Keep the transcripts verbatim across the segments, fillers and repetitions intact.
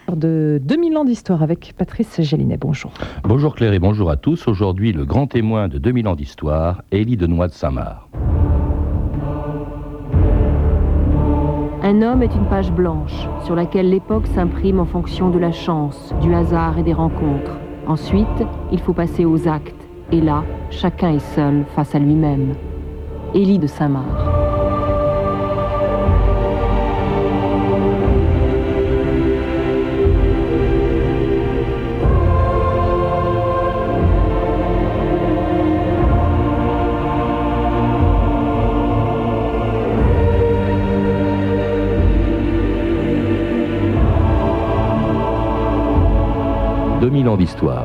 De deux mille ans d'histoire avec Patrice Gélinet. Bonjour. Bonjour Claire et bonjour à tous. Aujourd'hui, le grand témoin de deux mille ans d'histoire, Élie de Noix de Saint-Marc. Un homme est une page blanche sur laquelle l'époque s'imprime en fonction de la chance, du hasard et des rencontres. Ensuite, il faut passer aux actes. Et là, chacun est seul face à lui-même. Élie de Saint-Marc. deux mille ans d'histoire.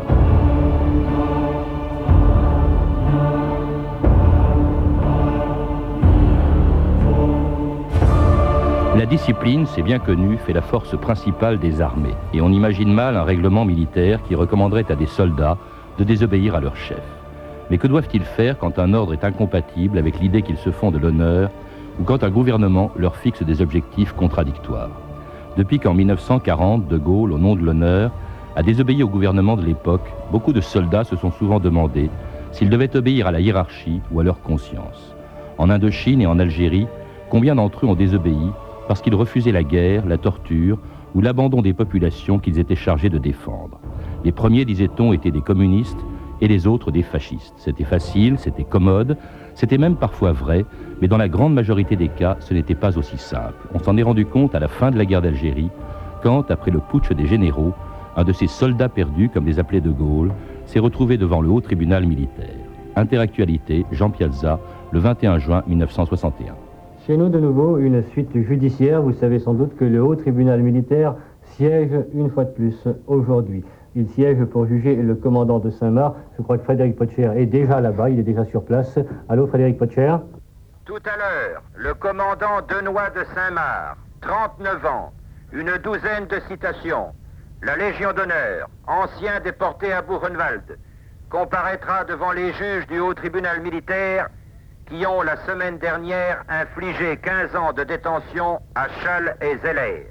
La discipline, c'est bien connu, fait la force principale des armées. Et on imagine mal un règlement militaire qui recommanderait à des soldats de désobéir à leur chef. Mais que doivent-ils faire quand un ordre est incompatible avec l'idée qu'ils se font de l'honneur ou quand un gouvernement leur fixe des objectifs contradictoires? Depuis qu'en mille neuf cent quarante, De Gaulle, au nom de l'honneur, a désobéi au gouvernement de l'époque, beaucoup de soldats se sont souvent demandé s'ils devaient obéir à la hiérarchie ou à leur conscience. En Indochine et en Algérie, combien d'entre eux ont désobéi parce qu'ils refusaient la guerre, la torture ou l'abandon des populations qu'ils étaient chargés de défendre? Les premiers, disait-on, étaient des communistes et les autres des fascistes. C'était facile, c'était commode, c'était même parfois vrai, mais dans la grande majorité des cas, ce n'était pas aussi simple. On s'en est rendu compte à la fin de la guerre d'Algérie, quand, après le putsch des généraux, un de ces soldats perdus, comme les appelait De Gaulle, s'est retrouvé devant le haut tribunal militaire. Interactualité, Jean Piazza, le vingt et un juin mille neuf cent soixante et un. Chez nous, de nouveau, une suite judiciaire. Vous savez sans doute que le haut tribunal militaire siège une fois de plus aujourd'hui. Il siège pour juger le commandant de Saint-Marc. Je crois que Frédéric Potcher est déjà là-bas, il est déjà sur place. Allô, Frédéric Potcher? Tout à l'heure, le commandant Denois de Saint-Marc, trente-neuf ans, une douzaine de citations. La Légion d'honneur, ancien déporté à Buchenwald, comparaîtra devant les juges du haut tribunal militaire qui ont la semaine dernière infligé quinze ans de détention à Schall et Zeller.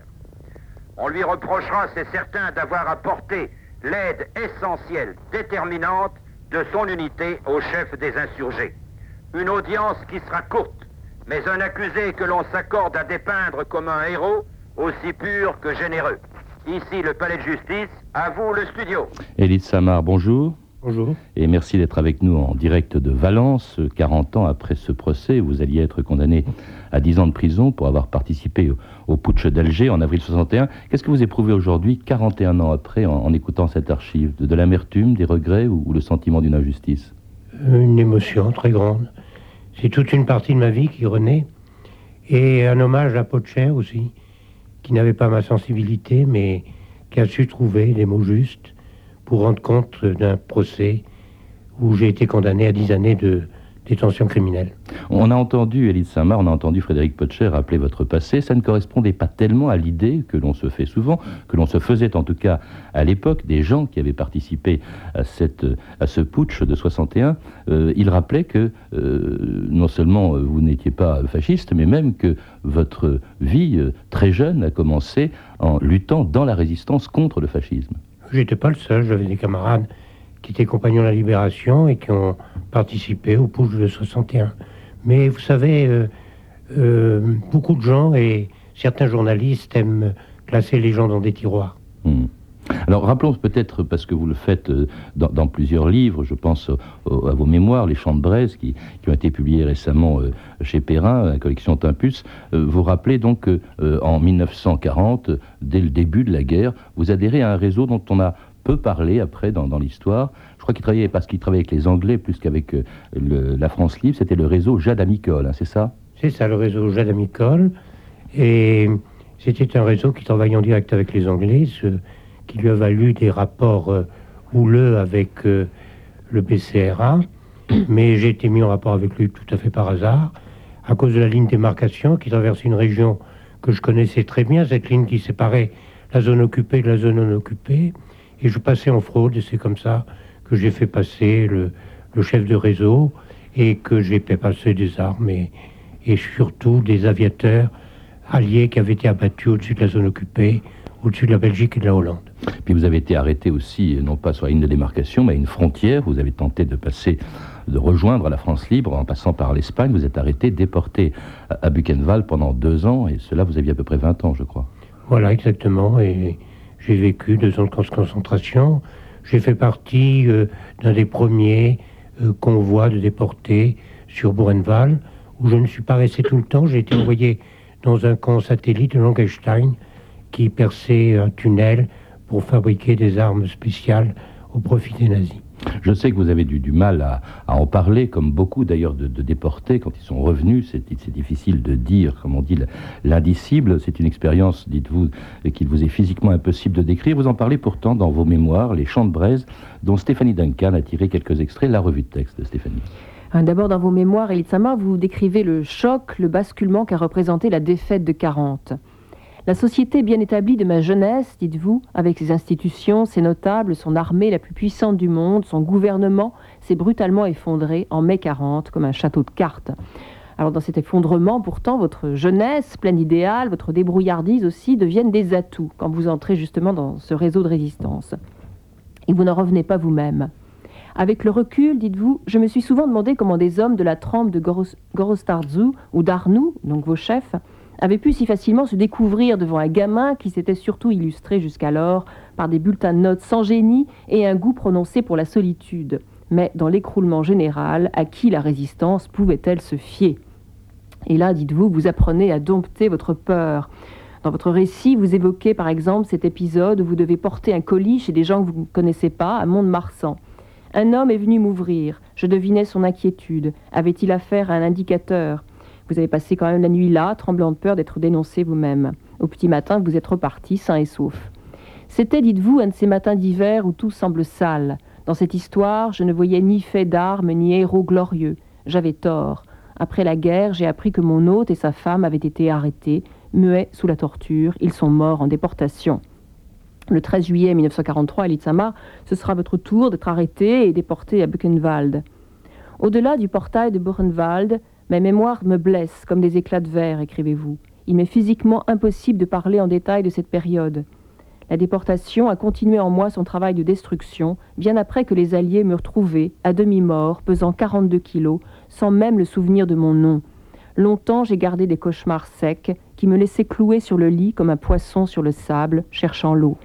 On lui reprochera, c'est certain, d'avoir apporté l'aide essentielle, déterminante de son unité au chef des insurgés. Une audience qui sera courte, mais un accusé que l'on s'accorde à dépeindre comme un héros aussi pur que généreux. Ici, le palais de justice, à vous le studio. Élie de Saint-Marc, bonjour. Bonjour. Et merci d'être avec nous en direct de Valence. quarante ans après ce procès, vous alliez être condamné à dix ans de prison pour avoir participé au, au putsch d'Alger en avril soixante et un. Qu'est-ce que vous éprouvez aujourd'hui, quarante et un ans après, en, en écoutant cette archive? De, de l'amertume, des regrets ou, ou le sentiment d'une injustice? Une émotion très grande. C'est toute une partie de ma vie qui renaît. Et un hommage à Potcher aussi, qui n'avait pas ma sensibilité, mais qui a su trouver les mots justes pour rendre compte d'un procès où j'ai été condamné à dix années de détention criminelle. On a entendu, Élie de Saint-Marc, on a entendu Frédéric Potcher rappeler votre passé. Ça ne correspondait pas tellement à l'idée que l'on se fait souvent, que l'on se faisait en tout cas à l'époque, des gens qui avaient participé à, cette, à ce putsch de soixante et un. Euh, il rappelait que euh, non seulement vous n'étiez pas fasciste, mais même que votre vie euh, très jeune a commencé en luttant dans la résistance contre le fascisme. J'étais pas le seul, j'avais des camarades qui étaient compagnons de la Libération et qui ont participé au putsch de soixante et un. Mais vous savez, euh, euh, beaucoup de gens et certains journalistes aiment classer les gens dans des tiroirs. Mmh. Alors rappelons peut-être, parce que vous le faites dans, dans plusieurs livres, je pense au, à vos mémoires, Les Chants de Braise, qui, qui ont été publiés récemment euh, chez Perrin, la collection Timpus. Euh, vous rappelez donc qu'en euh, mille neuf cent quarante, dès le début de la guerre, vous adhérez à un réseau dont on a peu parlé après dans, dans l'histoire. Je crois qu'il travaillait, parce qu'il travaillait avec les Anglais plus qu'avec euh, le, la France libre, c'était le réseau Jade Amicole, hein, c'est ça? C'est ça, le réseau Jade Amicole. Et c'était un réseau qui travaillait en direct avec les Anglais, ce, qui lui a valu des rapports euh, houleux avec euh, le B C R A. Mais j'ai été mis en rapport avec lui tout à fait par hasard, à cause de la ligne démarcation qui traversait une région que je connaissais très bien, cette ligne qui séparait la zone occupée de la zone non occupée. Et je passais en fraude, et c'est comme ça que j'ai fait passer le, le chef de réseau et que j'ai fait passer des armes et, et surtout des aviateurs alliés qui avaient été abattus au-dessus de la zone occupée au-dessus de la Belgique et de la Hollande. Puis vous avez été arrêté aussi, non pas sur la ligne de démarcation, mais à une frontière. Vous avez tenté de passer, de rejoindre la France libre en passant par l'Espagne. Vous êtes arrêté, déporté à Buchenwald pendant deux ans, et cela, vous aviez à peu près vingt ans, je crois. Voilà, exactement, et j'ai vécu deux ans de concentration. J'ai fait partie euh, d'un des premiers euh, convois de déportés sur Buchenwald, où je ne suis pas resté tout le temps. J'ai été envoyé dans un camp satellite de Langenstein, qui perçait un tunnel pour fabriquer des armes spéciales au profit des nazis. Je sais que vous avez du, du mal à, à en parler, comme beaucoup d'ailleurs de, de déportés, quand ils sont revenus. C'est, c'est difficile de dire, comme on dit, l'indicible. C'est une expérience, dites-vous, qu'il vous est physiquement impossible de décrire. Vous en parlez pourtant dans vos mémoires, Les Chants de Braise, dont Stéphanie Duncan a tiré quelques extraits. La revue de texte de Stéphanie. D'abord, dans vos mémoires, Élie de Saint-Marc, vous décrivez le choc, le basculement qu'a représenté la défaite de quarante. La société bien établie de ma jeunesse, dites-vous, avec ses institutions, ses notables, son armée la plus puissante du monde, son gouvernement, s'est brutalement effondré en mai quarante, comme un château de cartes. Alors dans cet effondrement, pourtant, votre jeunesse, pleine d'idéal, votre débrouillardise aussi, deviennent des atouts quand vous entrez justement dans ce réseau de résistance. Et vous n'en revenez pas vous-même. Avec le recul, dites-vous, je me suis souvent demandé comment des hommes de la trempe de Goros- Gorostarzu ou d'Arnoux, donc vos chefs, avaient pu si facilement se découvrir devant un gamin qui s'était surtout illustré jusqu'alors par des bulletins de notes sans génie et un goût prononcé pour la solitude. Mais dans l'écroulement général, à qui la résistance pouvait-elle se fier? Et là, dites-vous, vous apprenez à dompter votre peur. Dans votre récit, vous évoquez par exemple cet épisode où vous devez porter un colis chez des gens que vous ne connaissez pas, à Mont-de-Marsan. Un homme est venu m'ouvrir. Je devinais son inquiétude. Avait-il affaire à un indicateur? Vous avez passé quand même la nuit là, tremblant de peur d'être dénoncé vous-même. Au petit matin, vous êtes reparti, sain et sauf. C'était, dites-vous, un de ces matins d'hiver où tout semble sale. Dans cette histoire, je ne voyais ni fait d'armes, ni héros glorieux. J'avais tort. Après la guerre, j'ai appris que mon hôte et sa femme avaient été arrêtés, muets sous la torture. Ils sont morts en déportation. Le treize juillet mille neuf cent quarante-trois, Élie de Saint-Marc, ce sera votre tour d'être arrêté et déporté à Buchenwald. Au-delà du portail de Buchenwald, mes mémoires me blessent comme des éclats de verre, écrivez-vous. Il m'est physiquement impossible de parler en détail de cette période. La déportation a continué en moi son travail de destruction, bien après que les Alliés m'eurent trouvé, à demi-mort, pesant quarante-deux kilos, sans même le souvenir de mon nom. Longtemps, j'ai gardé des cauchemars secs qui me laissaient clouer sur le lit comme un poisson sur le sable, cherchant l'eau.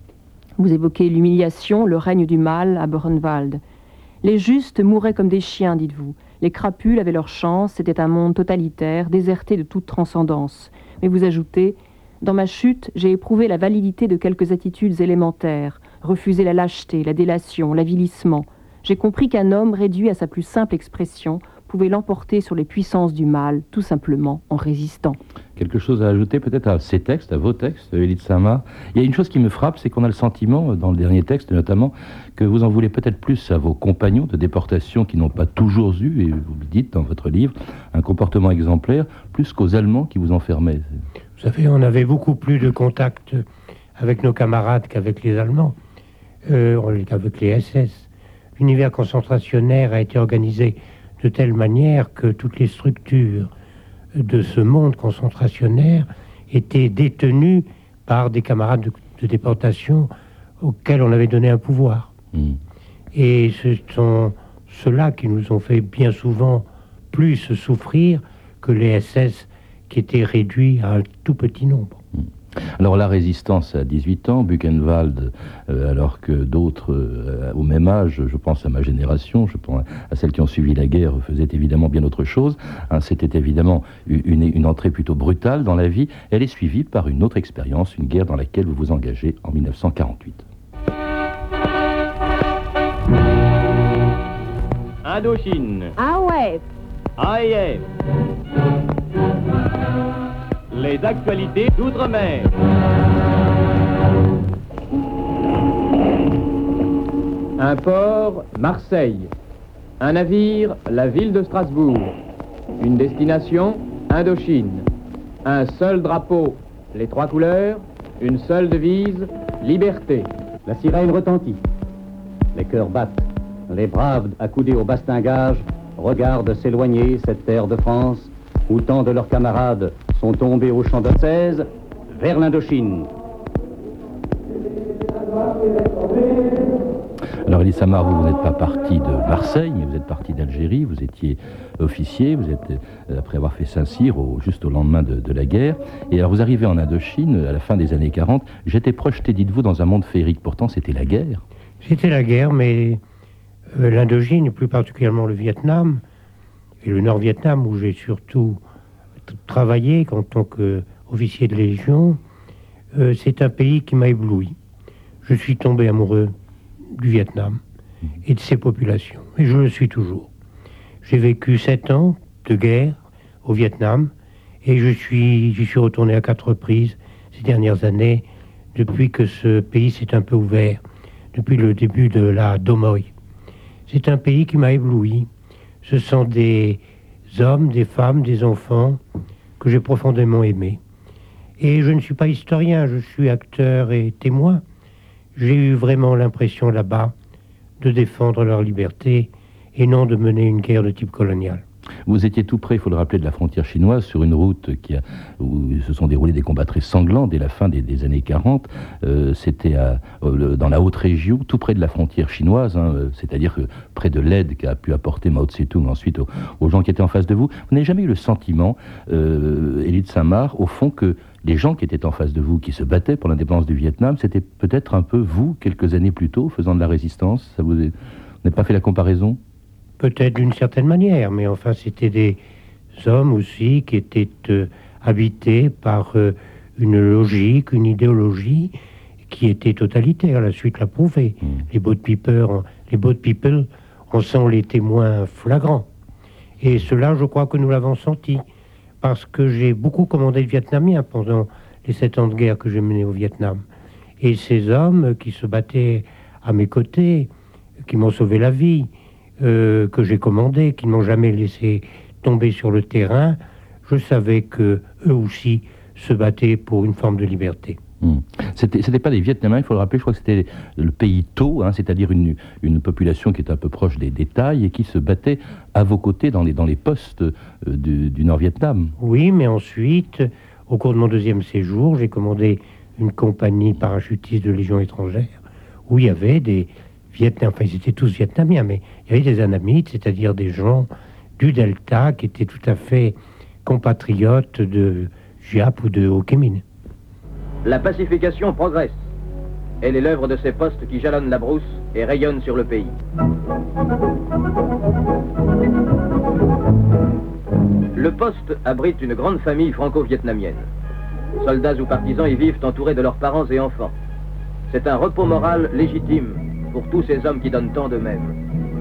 Vous évoquez l'humiliation, le règne du mal à Buchenwald. Les justes mouraient comme des chiens, dites-vous. Les crapules avaient leur chance, c'était un monde totalitaire, déserté de toute transcendance. Mais vous ajoutez, dans ma chute, j'ai éprouvé la validité de quelques attitudes élémentaires, refusé la lâcheté, la délation, l'avilissement. J'ai compris qu'un homme réduit à sa plus simple expression pouvait l'emporter sur les puissances du mal, tout simplement en résistant. Quelque chose à ajouter peut-être à ces textes, à vos textes, Élie de Saint-Marc? Il y a une chose qui me frappe, c'est qu'on a le sentiment, dans le dernier texte notamment, que vous en voulez peut-être plus à vos compagnons de déportation qui n'ont pas toujours eu, et vous le dites dans votre livre, un comportement exemplaire, plus qu'aux Allemands qui vous enfermaient. Vous savez, on avait beaucoup plus de contact avec nos camarades qu'avec les Allemands, euh, avec les S S. L'univers concentrationnaire a été organisé de telle manière que toutes les structures de ce monde concentrationnaire étaient détenues par des camarades de, de déportation auxquels on avait donné un pouvoir. Mmh. Et ce sont ceux-là qui nous ont fait bien souvent plus souffrir que les S S qui étaient réduits à un tout petit nombre. Mmh. Alors la résistance à dix-huit ans, Buchenwald, euh, alors que d'autres euh, au même âge, je pense à ma génération, je pense à celles qui ont suivi la guerre, faisaient évidemment bien autre chose. Hein, c'était évidemment une, une entrée plutôt brutale dans la vie. Elle est suivie par une autre expérience, une guerre dans laquelle vous vous engagez en mille neuf cent quarante-huit. Indochine. Ah ouais. A I F. Les actualités d'outre-mer. Un port, Marseille. Un navire, la ville de Strasbourg. Une destination, Indochine. Un seul drapeau, les trois couleurs. Une seule devise, liberté. La sirène retentit. Les cœurs battent. Les braves, accoudés au bastingage, regardent s'éloigner cette terre de France où tant de leurs camarades sont tombés au champ de seize vers l'Indochine. Alors Elie Samar, vous, vous n'êtes pas parti de Marseille, mais vous êtes parti d'Algérie, vous étiez officier, vous êtes, euh, après avoir fait Saint-Cyr, au, juste au lendemain de, de la guerre, et alors vous arrivez en Indochine à la fin des années quarante, j'étais projeté, dites-vous, dans un monde féerique, pourtant c'était la guerre. C'était la guerre, mais euh, l'Indochine, et plus particulièrement le Vietnam, et le Nord-Vietnam, où j'ai surtout travaillé en tant qu'officier de Légion, euh, c'est un pays qui m'a ébloui. Je suis tombé amoureux du Vietnam et de ses populations, et je le suis toujours. J'ai vécu sept ans de guerre au Vietnam, et je suis, j'y suis retourné à quatre reprises ces dernières années, depuis que ce pays s'est un peu ouvert, depuis le début de la Doi Moi. C'est un pays qui m'a ébloui. Ce sont des hommes, des femmes, des enfants que j'ai profondément aimés. Et je ne suis pas historien, je suis acteur et témoin. J'ai eu vraiment l'impression là-bas de défendre leur liberté et non de mener une guerre de type colonial. Vous étiez tout près, il faut le rappeler, de la frontière chinoise, sur une route qui a, où se sont déroulés des combats très sanglants dès la fin des, des années quarante. Euh, C'était euh, dans la haute région, tout près de la frontière chinoise, hein, c'est-à-dire que près de l'aide qu'a pu apporter Mao Tse-tung ensuite aux, aux gens qui étaient en face de vous. Vous n'avez jamais eu le sentiment, euh, Elie Samar, au fond, que les gens qui étaient en face de vous, qui se battaient pour l'indépendance du Vietnam, c'était peut-être un peu vous, quelques années plus tôt, faisant de la résistance? Ça vous est... Vous n'avez pas fait la comparaison? Peut-être d'une certaine manière, mais enfin c'était des hommes aussi qui étaient euh, habités par euh, une logique, une idéologie qui était totalitaire. La suite l'a prouvé. Mmh. Les boat people, les boat people en sont les témoins flagrants. Et cela, je crois que nous l'avons senti, parce que j'ai beaucoup commandé de Vietnamiens pendant les sept ans de guerre que j'ai menés au Vietnam. Et ces hommes qui se battaient à mes côtés, qui m'ont sauvé la vie, Euh, que j'ai commandé, qui ne m'ont jamais laissé tomber sur le terrain, je savais que eux aussi se battaient pour une forme de liberté. Mmh. C'était, c'était pas des Vietnamiens, il faut le rappeler, je crois que c'était le pays Tho, hein, c'est-à-dire une, une population qui est un peu proche des, des Thaïs et qui se battait à vos côtés dans les, dans les postes euh, du, du Nord-Vietnam. Oui, mais ensuite, au cours de mon deuxième séjour, j'ai commandé une compagnie parachutiste de Légion étrangère où il y avait des Vietnam, enfin ils étaient tous vietnamiens, mais il y avait des anamites, c'est-à-dire des gens du Delta qui étaient tout à fait compatriotes de Giap ou de Ho Chi Minh. La pacification progresse. Elle est l'œuvre de ces postes qui jalonnent la brousse et rayonnent sur le pays. Le poste abrite une grande famille franco-vietnamienne. Soldats ou partisans y vivent entourés de leurs parents et enfants. C'est un repos moral légitime pour tous ces hommes qui donnent tant d'eux-mêmes.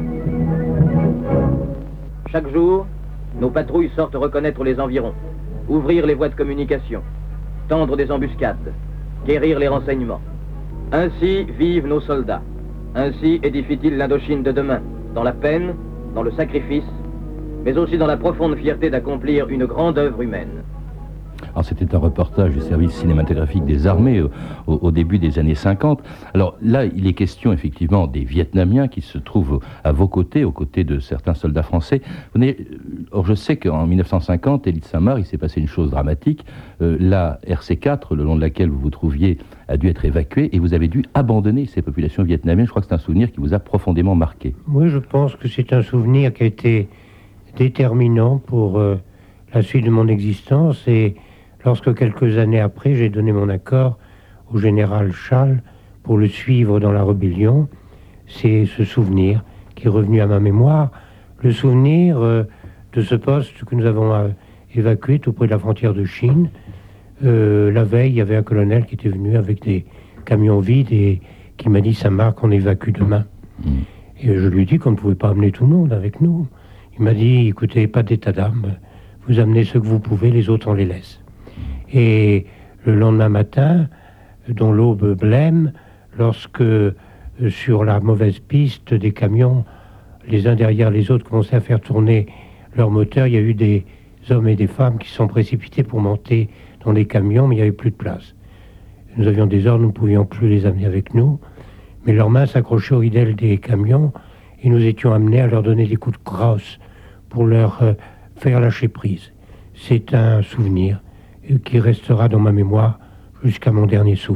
Chaque jour, nos patrouilles sortent reconnaître les environs, ouvrir les voies de communication, tendre des embuscades, guérir les renseignements. Ainsi vivent nos soldats. Ainsi édifient-ils l'Indochine de demain, dans la peine, dans le sacrifice, mais aussi dans la profonde fierté d'accomplir une grande œuvre humaine. Alors c'était un reportage du service cinématographique des armées au, au, au début des années cinquante. Alors là, il est question effectivement des Vietnamiens qui se trouvent à vos côtés, aux côtés de certains soldats français. Vous n'avez, or je sais qu'en mille neuf cent cinquante, Elie Samar, il s'est passé une chose dramatique. Euh, la R C quatre, le long de laquelle vous vous trouviez, a dû être évacuée et vous avez dû abandonner ces populations vietnamiennes. Je crois que c'est un souvenir qui vous a profondément marqué. Oui, je pense que c'est un souvenir qui a été déterminant pour euh, la suite de mon existence. Et lorsque quelques années après, j'ai donné mon accord au général Schall pour le suivre dans la rébellion, c'est ce souvenir qui est revenu à ma mémoire, le souvenir euh, de ce poste que nous avons euh, évacué tout près de la frontière de Chine. Euh, la veille, il y avait un colonel qui était venu avec des camions vides et qui m'a dit « Samar, qu'on évacue demain mmh. ». Et je lui ai dit qu'on ne pouvait pas amener tout le monde avec nous. Il m'a dit « Écoutez, pas d'état d'âme, vous amenez ce que vous pouvez, les autres on les laisse ». Et le lendemain matin, dans l'aube blême, lorsque euh, sur la mauvaise piste des camions, les uns derrière les autres commençaient à faire tourner leur moteur, il y a eu des hommes et des femmes qui se sont précipités pour monter dans les camions, mais il n'y avait plus de place. Nous avions des ordres, nous ne pouvions plus les amener avec nous, mais leurs mains s'accrochaient aux ridelles des camions et nous étions amenés à leur donner des coups de crosse pour leur euh, faire lâcher prise. C'est un souvenir qui restera dans ma mémoire jusqu'à mon dernier souffle.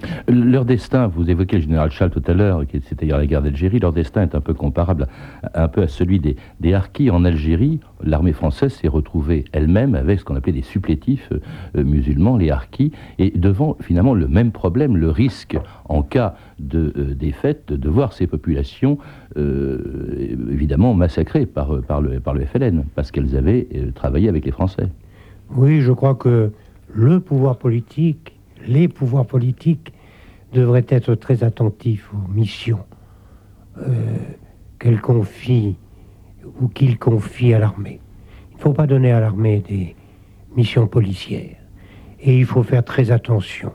Leur destin, vous évoquez le général Chal tout à l'heure, c'est-à-dire la guerre d'Algérie, leur destin est un peu comparable à, un peu à celui des, des harkis en Algérie. L'armée française s'est retrouvée elle-même avec ce qu'on appelait des supplétifs euh, musulmans, les harkis, et devant finalement le même problème, le risque en cas de euh, défaite de voir ces populations euh, évidemment massacrées par, par, le, par le F L N, parce qu'elles avaient euh, travaillé avec les Français. Oui, je crois que le pouvoir politique, les pouvoirs politiques devraient être très attentifs aux missions euh, qu'elles confient ou qu'ils confient à l'armée. Il ne faut pas donner à l'armée des missions policières. Et il faut faire très attention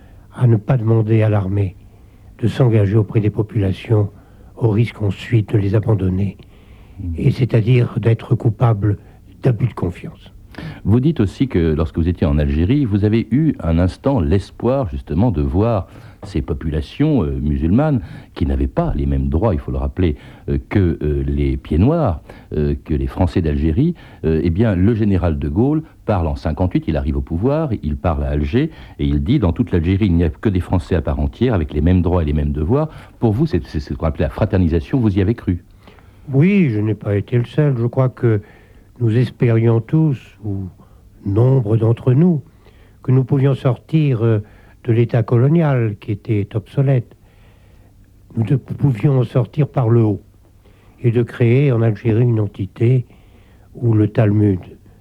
à ne pas demander à l'armée de s'engager auprès des populations au risque ensuite de les abandonner, et c'est-à-dire d'être coupable d'abus de confiance. Vous dites aussi que lorsque vous étiez en Algérie, vous avez eu un instant l'espoir justement de voir ces populations euh, musulmanes qui n'avaient pas les mêmes droits, il faut le rappeler, euh, que euh, les pieds noirs, euh, que les Français d'Algérie. Euh, eh bien, le général de Gaulle parle en cinquante-huit, il arrive au pouvoir, il parle à Alger, et il dit, dans toute l'Algérie, il n'y a que des Français à part entière, avec les mêmes droits et les mêmes devoirs. Pour vous, c'est, c'est ce qu'on appelait la fraternisation, vous y avez cru? Oui, je n'ai pas été le seul. Je crois que nous espérions tous, ou nombre d'entre nous, que nous pouvions sortir euh, de l'État colonial qui était obsolète. Nous de, pouvions sortir par le haut et de créer en Algérie une entité où le Talmud,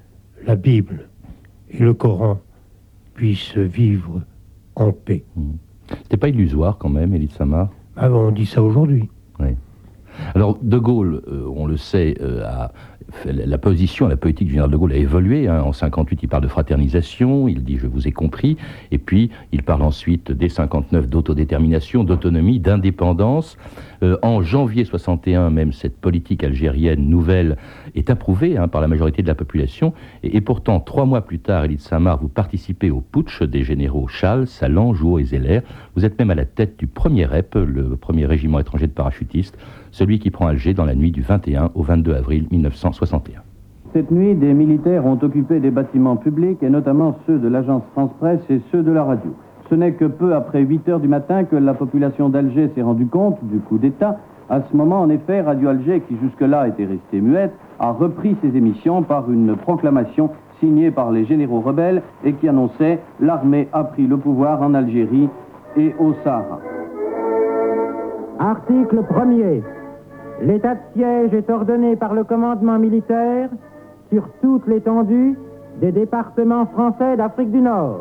la Bible et le Coran puissent vivre en paix. Mmh. C'était pas illusoire quand même, Élie de Saint-Marc? Ah bon, on dit ça aujourd'hui. Oui. Alors, De Gaulle, euh, on le sait, euh, a, la position, la politique du général de Gaulle a évolué. Hein. En cinquante-huit, il parle de fraternisation, il dit « je vous ai compris », et puis il parle ensuite, dès cinquante-neuf, d'autodétermination, d'autonomie, d'indépendance. Euh, en janvier soixante et un, même, cette politique algérienne nouvelle est approuvée hein, par la majorité de la population, et, et pourtant, trois mois plus tard, Élie de Saint-Marc, vous participez au putsch des généraux Chal, Salan, Jouot et Zeller. Vous êtes même à la tête du premier R E P, le premier régiment étranger de parachutistes, celui qui prend Alger dans la nuit du vingt et un au vingt-deux avril mille neuf cent soixante et un. Cette nuit, des militaires ont occupé des bâtiments publics, et notamment ceux de l'agence France-Presse et ceux de la radio. Ce n'est que peu après huit heures du matin que la population d'Alger s'est rendue compte du coup d'État. À ce moment, en effet, Radio Alger, qui jusque-là était restée muette, a repris ses émissions par une proclamation signée par les généraux rebelles et qui annonçait « L'armée a pris le pouvoir en Algérie et au Sahara ». Article premier. L'état de siège est ordonné par le commandement militaire sur toute l'étendue des départements français d'Afrique du Nord.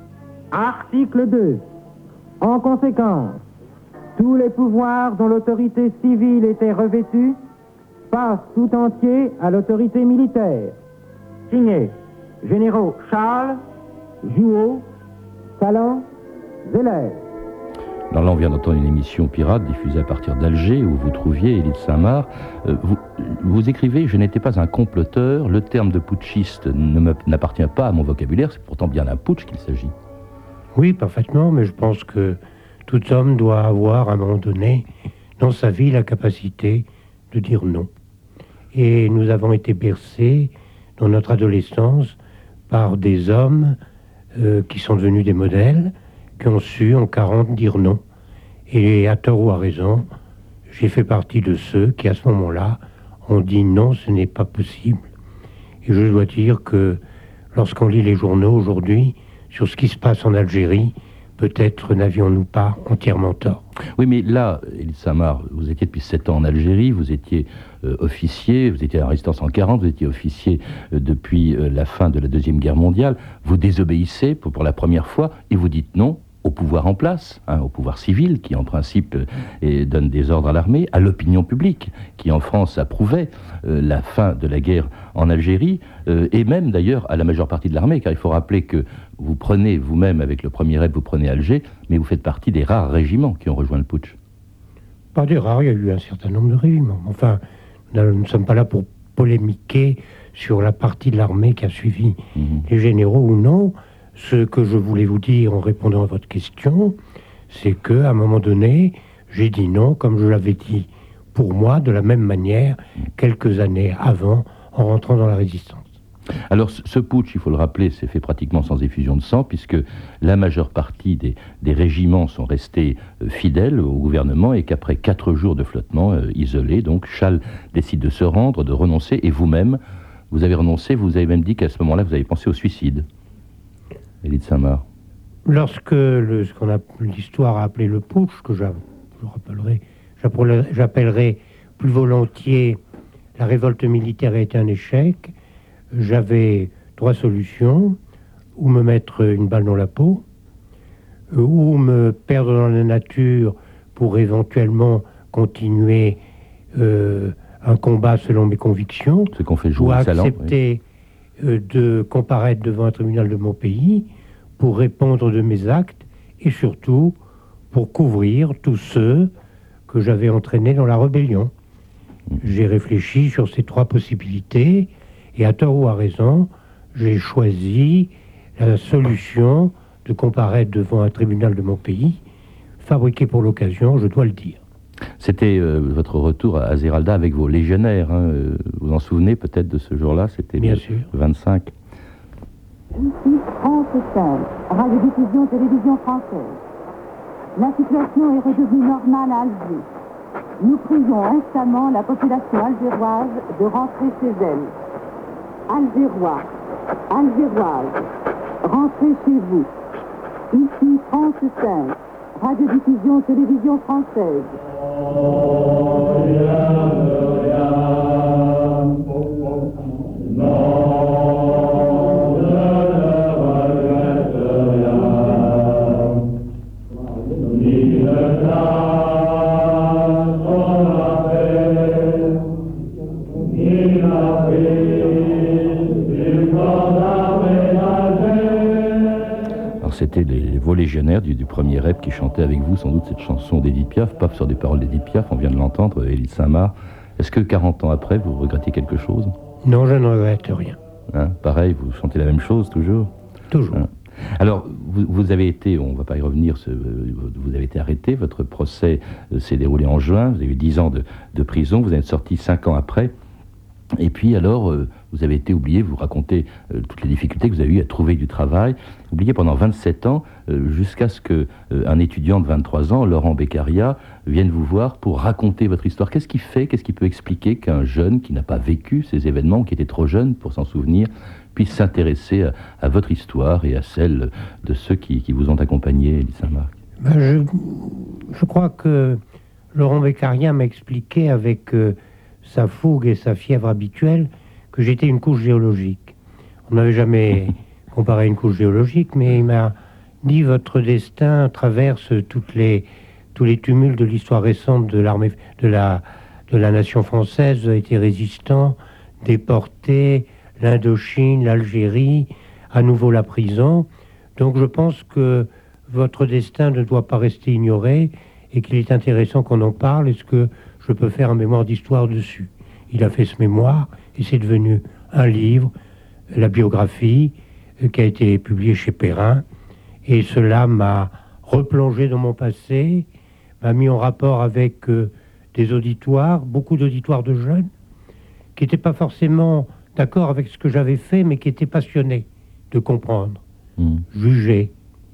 Article deux. En conséquence, tous les pouvoirs dont l'autorité civile était revêtue passent tout entier à l'autorité militaire. Signé généraux Charles, Jouot, Salan, Zeller. Alors là, on vient d'entendre une émission pirate diffusée à partir d'Alger, où vous trouviez Élie de Saint-Marc. Euh, vous, vous écrivez « Je n'étais pas un comploteur, le terme de putschiste ne n'appartient pas à mon vocabulaire, c'est pourtant bien d'un putsch qu'il s'agit. » Oui, parfaitement, mais je pense que tout homme doit avoir, à un moment donné, dans sa vie, la capacité de dire non. Et nous avons été bercés, dans notre adolescence, par des hommes euh, qui sont devenus des modèles, qui ont su, en quarante, dire non. Et à tort ou à raison, j'ai fait partie de ceux qui, à ce moment-là, ont dit non, ce n'est pas possible. Et je dois dire que lorsqu'on lit les journaux aujourd'hui, sur ce qui se passe en Algérie, peut-être n'avions-nous pas entièrement tort. Oui, mais là, Élie de Saint-Marc, vous étiez depuis sept ans en Algérie, vous étiez euh, officier, vous étiez à la Résistance en quarante, vous étiez officier euh, depuis euh, la fin de la Deuxième Guerre mondiale, vous désobéissez pour, pour la première fois, et vous dites non au pouvoir en place, hein, au pouvoir civil, qui en principe euh, et donne des ordres à l'armée, à l'opinion publique, qui en France approuvait euh, la fin de la guerre en Algérie, euh, et même d'ailleurs à la majeure partie de l'armée, car il faut rappeler que vous prenez vous-même, avec le premier R E P, vous prenez Alger, mais vous faites partie des rares régiments qui ont rejoint le putsch. Pas des rares, il y a eu un certain nombre de régiments. Enfin, nous ne sommes pas là pour polémiquer sur la partie de l'armée qui a suivi mmh. les généraux ou non. Ce que je voulais vous dire en répondant à votre question, c'est qu'à un moment donné, j'ai dit non, comme je l'avais dit pour moi, de la même manière, quelques années avant, en rentrant dans la résistance. Alors ce putsch, il faut le rappeler, s'est fait pratiquement sans effusion de sang, puisque la majeure partie des, des régiments sont restés euh, fidèles au gouvernement, et qu'après quatre jours de flottement euh, isolé, donc Chasles décide de se rendre, de renoncer, et vous-même, vous avez renoncé, vous avez même dit qu'à ce moment-là, vous avez pensé au suicide. Élie de Saint-Marc. Lorsque le, ce qu'on a l'histoire a appelé le putsch, que je rappellerai, j'appellerai plus volontiers la révolte militaire a été un échec, j'avais trois solutions: ou me mettre une balle dans la peau, ou me perdre dans la nature pour éventuellement continuer euh, un combat selon mes convictions, ce qu'on fait ou jouer accepter oui. euh, de comparaître devant un tribunal de mon pays pour répondre de mes actes, et surtout pour couvrir tous ceux que j'avais entraînés dans la rébellion. J'ai réfléchi sur ces trois possibilités, et à tort ou à raison, j'ai choisi la solution de comparaître devant un tribunal de mon pays, fabriqué pour l'occasion, je dois le dire. C'était euh, votre retour à Zéralda avec vos légionnaires, hein. Vous vous en souvenez peut-être de ce jour-là? C'était Bien le sûr. vingt-cinq. Ici France cinq, Radio-Diffusion Télévision Française. La situation est redevenue normale à Alger. Nous prions instamment la population algéroise de rentrer chez elle. Algérois, Algéroises, rentrez chez vous. Ici France cinq, Radio-Diffusion Télévision Française. C'était les, vos légionnaires du, du premier rep qui chantaient avec vous sans doute cette chanson d'Édith Piaf, pas sur des paroles d'Édith Piaf, on vient de l'entendre, Élie de Saint-Marc. Est-ce que quarante ans après, vous regrettez quelque chose? Non, je ne regrette rien. Hein, pareil, vous chantez la même chose toujours? Toujours. Hein. Alors, vous, vous avez été, on ne va pas y revenir, ce, vous avez été arrêté, votre procès euh, s'est déroulé en juin, vous avez eu dix ans de, de prison, vous êtes sorti cinq ans après. Et puis alors, euh, vous avez été oublié, vous racontez euh, toutes les difficultés que vous avez eues à trouver du travail, oublié pendant vingt-sept ans, euh, jusqu'à ce qu'un euh, étudiant de vingt-trois ans, Laurent Beccaria, vienne vous voir pour raconter votre histoire. Qu'est-ce qui fait, qu'est-ce qui peut expliquer qu'un jeune qui n'a pas vécu ces événements, qui était trop jeune pour s'en souvenir, puisse s'intéresser à, à votre histoire et à celle de ceux qui, qui vous ont accompagné, Élie de Saint-Marc? Ben je, je crois que Laurent Beccaria m'a expliqué avec... Euh, sa fougue et sa fièvre habituelle, que j'étais une couche géologique. On n'avait jamais comparé une couche géologique, mais il m'a dit: votre destin traverse toutes les, tous les tumultes de l'histoire récente de l'armée, de la, de la nation française. Vous avez été résistant, déporté, l'Indochine, l'Algérie, à nouveau la prison. Donc je pense que votre destin ne doit pas rester ignoré, et qu'il est intéressant qu'on en parle. Est-ce que je peux faire un mémoire d'histoire dessus? Il a fait ce mémoire et c'est devenu un livre, la biographie, euh, qui a été publiée chez Perrin. Et cela m'a replongé dans mon passé, m'a mis en rapport avec euh, des auditoires, beaucoup d'auditoires de jeunes, qui n'étaient pas forcément d'accord avec ce que j'avais fait, mais qui étaient passionnés de comprendre, mmh. juger.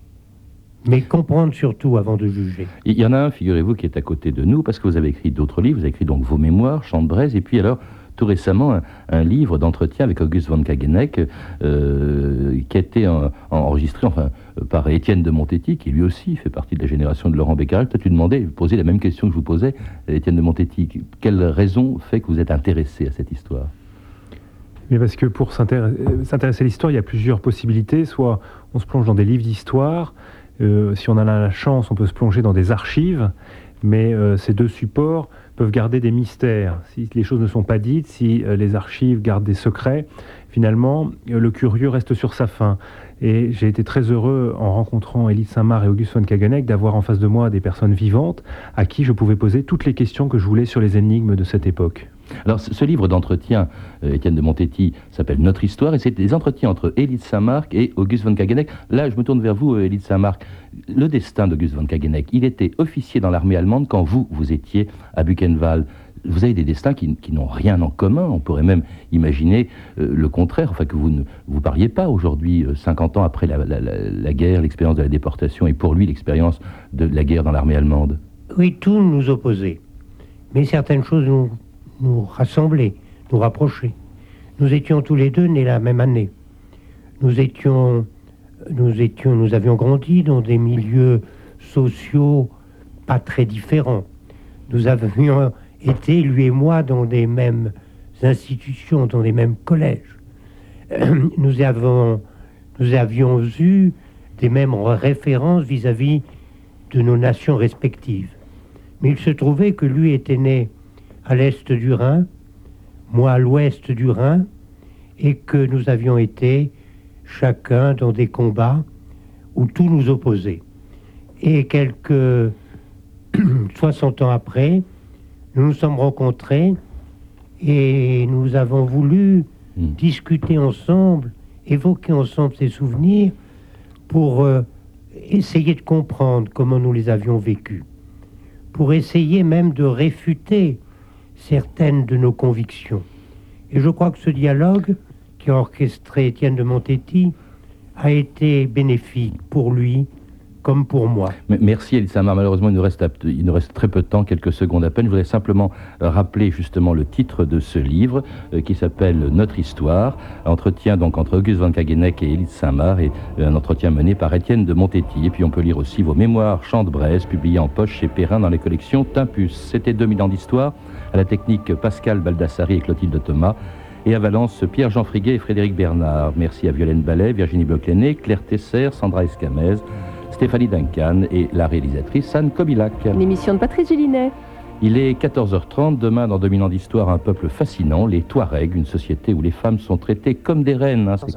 Mais comprendre surtout avant de juger. Il y en a un, figurez-vous, qui est à côté de nous, parce que vous avez écrit d'autres livres, vous avez écrit donc vos mémoires, Chant de Braise, et puis alors, tout récemment, un, un livre d'entretien avec Auguste von Kageneck, euh, qui a été en, en, enregistré enfin, par Étienne de Montetti, qui lui aussi fait partie de la génération de Laurent Beccaria. Toi, tu demandais, vous posez la même question que je vous posais, Étienne de Montetti. Quelle raison fait que vous êtes intéressé à cette histoire? Mais parce que pour s'intéresser à l'histoire, il y a plusieurs possibilités. Soit on se plonge dans des livres d'histoire, Euh, si on a la chance, on peut se plonger dans des archives, mais euh, ces deux supports peuvent garder des mystères. Si les choses ne sont pas dites, si euh, les archives gardent des secrets, finalement, euh, le curieux reste sur sa faim. Et j'ai été très heureux, en rencontrant Élie de Saint-Marc et Auguste von Kageneck, d'avoir en face de moi des personnes vivantes à qui je pouvais poser toutes les questions que je voulais sur les énigmes de cette époque. Alors, ce livre d'entretien, euh, Étienne de Montetti, s'appelle Notre Histoire, et c'est des entretiens entre Élie de Saint-Marc et Auguste von Kageneck. Là, je me tourne vers vous, Élie de Saint-Marc. Le destin d'Auguste von Kageneck, il était officier dans l'armée allemande quand vous, vous étiez à Buchenwald. vous avez des destins qui, qui n'ont rien en commun. On pourrait même imaginer euh, le contraire, enfin que vous ne vous parliez pas aujourd'hui, euh, cinquante ans après la, la, la, la guerre, l'expérience de la déportation, et pour lui l'expérience de la guerre dans l'armée allemande. Oui, tout nous opposait. Mais certaines choses nous, nous rassemblaient, nous rapprochaient. Nous étions tous les deux nés la même année. Nous étions, nous étions, nous avions grandi dans des milieux sociaux pas très différents. Nous avions été, lui et moi, dans des mêmes institutions, dans les mêmes collèges. Nous avons, nous avions eu des mêmes références vis-à-vis de nos nations respectives. Mais il se trouvait que lui était né à l'est du Rhin, moi à l'ouest du Rhin, et que nous avions été chacun dans des combats où tout nous opposait. Et quelques soixante ans après, nous nous sommes rencontrés et nous avons voulu mmh. discuter ensemble, évoquer ensemble ces souvenirs pour euh, essayer de comprendre comment nous les avions vécus, pour essayer même de réfuter certaines de nos convictions. Et je crois que ce dialogue qui a orchestré Étienne de Montetti a été bénéfique pour lui comme pour moi. Merci Élie Saint-Marc. Malheureusement, il nous, reste, il nous reste très peu de temps, quelques secondes à peine. Je voudrais simplement rappeler justement le titre de ce livre euh, qui s'appelle Notre Histoire. Entretien donc entre Auguste von Kageneck et Élie Saint-Marc, et euh, un entretien mené par Étienne de Montetti. Et puis on peut lire aussi vos mémoires Chants de Bresse, publiés en poche chez Perrin dans les collections Timpus. C'était deux mille ans d'histoire. À la technique Pascal Baldassari et Clotilde Thomas. Et à Valence, Pierre-Jean Friguet et Frédéric Bernard. Merci à Violaine Ballet, Virginie Bloclenet, Claire Tesser, Sandra Escamez, Stéphanie Duncan et la réalisatrice Anne Kobilac. Une émission de Patrice Gélinet. Il est quatorze heures trente. Demain, dans deux mille ans d'histoire, un peuple fascinant, les Touaregs, une société où les femmes sont traitées comme des reines. Hein,